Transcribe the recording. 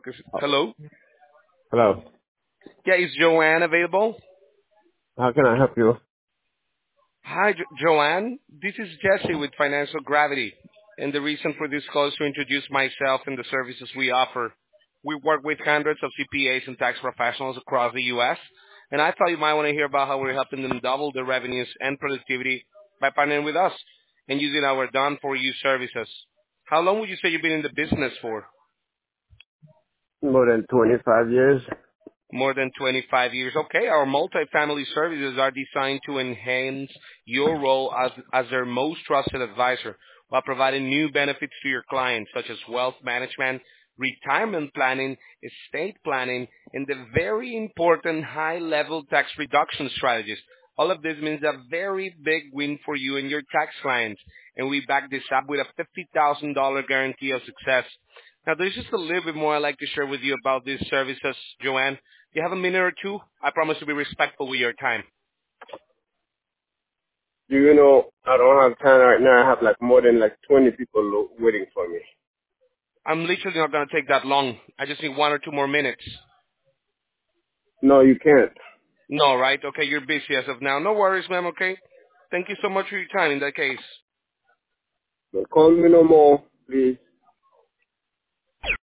Hello? Hello. Yeah, is Joanne available? How can I help you? Hi, Joanne. This is Jesse with Financial Gravity. And the reason for this call is to introduce myself and the services we offer. We work with hundreds of CPAs and tax professionals across the U.S., and I thought you might want to hear about how we're helping them double their revenues and productivity by partnering with us and using our done-for-you services. How long would you say you've been in the business for? More than 25 years. More than 25 years. Okay, our multifamily services are designed to enhance your role as their most trusted advisor while providing new benefits to your clients, such as wealth management, retirement planning, estate planning, and the very important high-level tax reduction strategies. All of this means a very big win for you and your tax clients, and we back this up with a $50,000 guarantee of success. Now, there's just a little bit more I'd like to share with you about these services, Joanne. Do you have a minute or two? I promise to be respectful with your time. Do you know, I don't have time right now. I have like more than like 20 people waiting for me. I'm literally not going to take that long. I just need 1 or 2 more minutes. No, you can't. No, right? Okay, you're busy as of now. No worries, ma'am, okay? Thank you so much for your time in that case. Don't call me no more, please.